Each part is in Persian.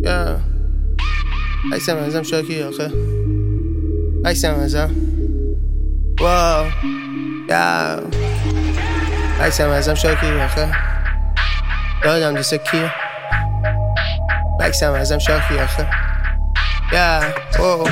یا عکسم ازم شاکی آخه عکسم ازم واو یا عکسم ازم شاکی آخه دادم دیسه کیه عکسم ازم شاکی آخه یا واو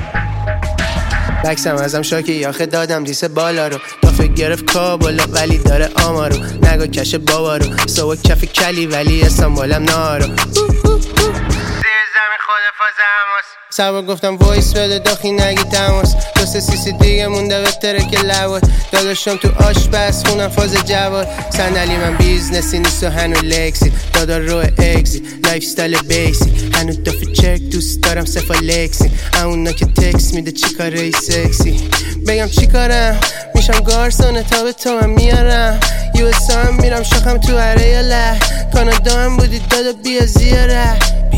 بکسم ازم شاکی آخه دادم دیسه بالا رو دافه گرفت کابلا ولی داره آمارو نگاه کش بابا رو سوا کف کلی ولی استانبولم نارو زیر زمین خود فاز هماس سبا گفتم وایس بده داخی نگی تماس دوست سیسی دیگه مونده به ترک لواد داداشم تو آشپز خونم فاز جواد صندلی من بیزنسی نیست و هنو لکسی دادا رو اگزی لایف ستایل بیسی هنو دافه چرک دوست دارم سفا لکسی اونا که تکس میده چی کاره سکسی بگم چی کارم میشم گارسونه تا به تو هم میارم یو اس هم میرم شاخم تو هره له کانادا هم بودی دادا بیا زیاره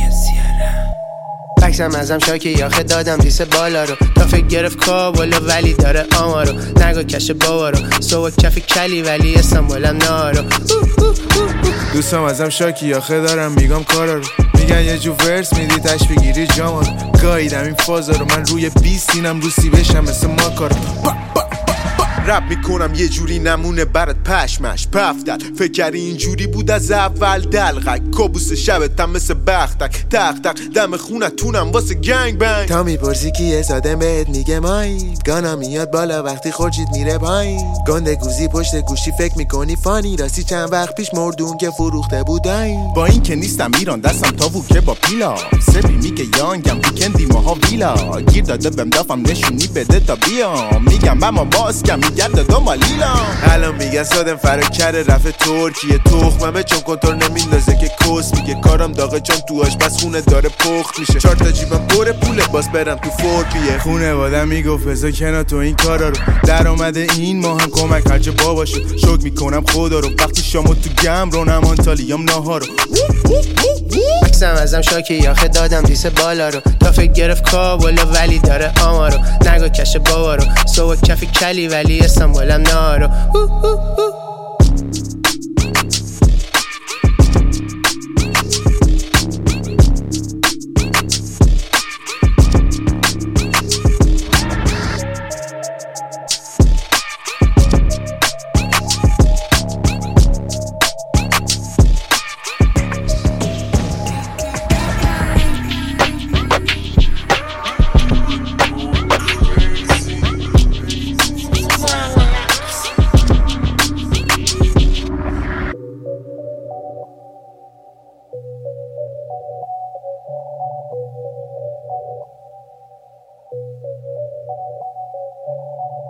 بکسم ازم شاکی آخه دادم دیسه بالا رو دافه گرفت کابلا ولی داره آمارو نگاه کش بابا رو سوا کف کلی ولی استانبولم نارو دوستم ازم شاکی آخه دارم میگم کارا رو میگن یه جو ورس میدی تش بگیری جاما رو گاییدم این فازا رو من روی 20 اینم روسی بشم مثل ماکارو رپ میکنم یه جوری نمونه برات پشمش پفتت فکر کردی اینجوری بود از اول دلغک کابوس شبتم مثل بختک تق تق دم خونتونم واسه گنگ بنگ تا میپرسی کیه ساده بهت میگه مایی گانا میاد بالا وقتی خورشید میره پایین گنده گوزی پشت گوشی فکر میکنی فانی راستی چند وقت پیش مردون که فروخته بودن با این که نیستم ایران دستم تاووکه با پیلا سبی میگه یانگم ویکندی ماها ویلا گیر داده بهم دافم نشونی بده تا بیام میگم اما باسکم گرد دنبال لیلام الان میگن سادم فرا کره رفت ترکیه تخممه چون کنترل نمیندازه که کس میگه کارم داغه چون تو آشپز خونه داره پخت میشه 4 تا جیبم پر پوله باز برم تو فورپیه خونه وادم میگفت بذار کنار تو این کارا رو در اومده این ما هم کمک هرچ بابا شد شک میکنم خدا رو وقتی شامو تو گم رو نمان تالیام ناهارو بکسم ازم شاکی آخه دادم دیسه بالا رو دافه گرفت کابلا ولی داره آمارو نگاه کش بابا رو سوا کف کلی ولی استانبولم نارو